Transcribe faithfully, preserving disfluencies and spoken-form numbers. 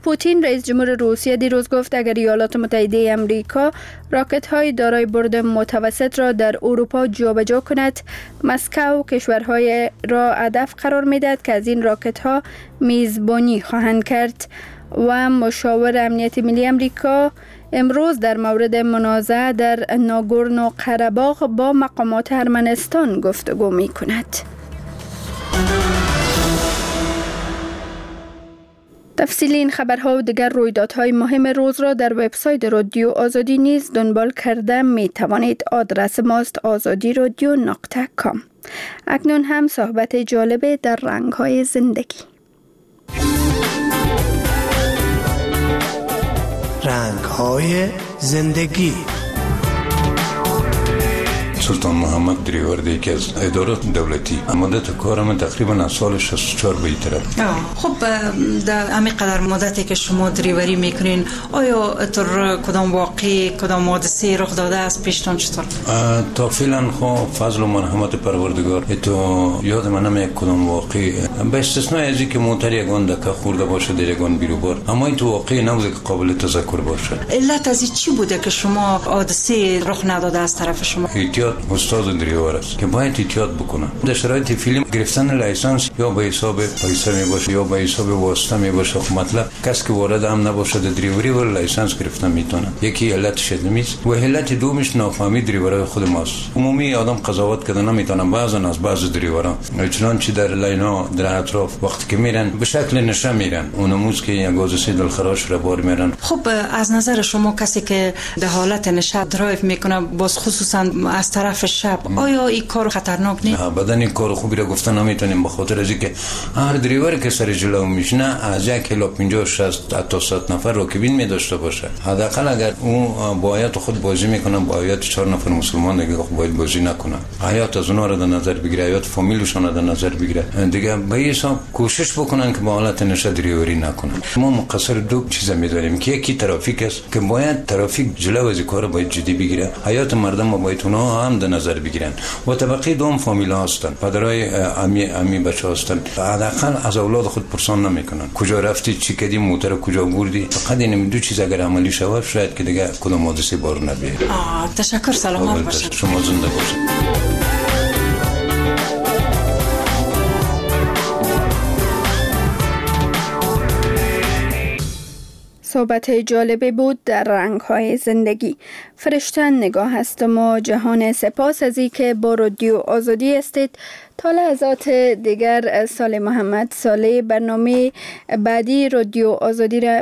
پوتین رئیس جمهور روسیه دیروز گفت اگر ایالات متحده آمریکا راکت های دارای برد متوسط را در اروپا جابجا کند، مسکو کشورهای را هدف قرار میدهد که از این راکت ها میزبانی خواهند کرد. و مشاور امنیت ملی آمریکا امروز در مورد منازعه در ناگورنو قره‌باغ با مقامات ارمنستان گفتگو می کند. تفصیل این خبرها و دیگر رویدادهای مهم روز را در وبسایت رادیو آزادی نیز دنبال کرده می توانید. آدرس ماست آزادی رادیو نقطه کام. اکنون هم صحبت جالب در رنگ‌های زندگی. رنگ‌های زندگی. سلطان محمد دریور دی که از ادارات دولتی مدت کارم تقریبا از سال شصت و چهار به این طرف. خب در همین قدر مدتی که شما دریوری میکنین، آیا تر کدام واقعی کدام حادثه رخ داده است پیشتان چطور؟ تا فعلا خب فضل و مرحمت پروردگار تو یاد من نمیاد کدام واقعی، به استثنای از اینکه موتر یگان دکه خورده باشه در یگان بیروبار، اما این تو واقعی نبوده که قابل تذکر باشه. علت از این چی بوده که شما حادثه رخ نداده از طرف شما؟ استاد دریور است که باید احتیاط بکنه. در شرایط فیلم گرفتن لایسنس یا به حساب پیسه می باشه یا به حساب واسطه می باشه. خب مطلب کسی که وارد هم نباشه در دریوری و لایسنس گرفتن میتونه. یکی علتش نیست و علت دومش نافهمی دریورای خود ماست. عمومی آدم قضاوت کردن نمیتونه، بعضن از بعض دریورا چنانچه در لینا در اطراف وقتی که میرن به شکل نشه میرن، اونموز که یک گازسی دلخراش را بار میرن. خب از نظر شما کسی که در حالت نشه درایو میکنه، باز خصوصا از طرف شب، آیا این کار خطرناک نیست؟ بدن این کار خوبی را گفتن نمیتونیم، به خاطر از اینکه هر دریور که سر جلو میشنه از یک کیلو پنجاه شصت تا صد نفر راکبین می داشته باشه. حداقل اگر اون با حیات خود بازی میکنه، با حیات چهار نفر مسلمان دیگه باید بازی نکنه. حیات از اونها را در نظر بگیره، حیات فامیلشون را در نظر بگیره. دیگه به حساب کوشش بکنن که با حالت نشه دریوری نکنن. ما مقصر دو چیز می‌داریم که یکی ترافیک است که باید ترافیک جلو از کار باید جدی بگیره، حیات مردم ما باید اونها هم در نظر بگیرن. و طبقه دوم فامیل هستن، پدرای امی امی بچه هستن، حداقل از اولاد خود پرسان نمیکنن کجا رفتی، چی کردی، موتر کجا بردی. فقط این دو چیز اگر عملی شود شاید که دیگه کدام حادثه بار نبیاد. تشکر، سلامت باشید. شما زنده باشید. صحبت جالبی بود در رنگ‌های زندگی. فرشتن نگاه است ما جهان سپاس از اینکه با رادیو آزادی استید. تا لحظات دیگر سال محمد صالح برنامه بعدی رادیو آزادی را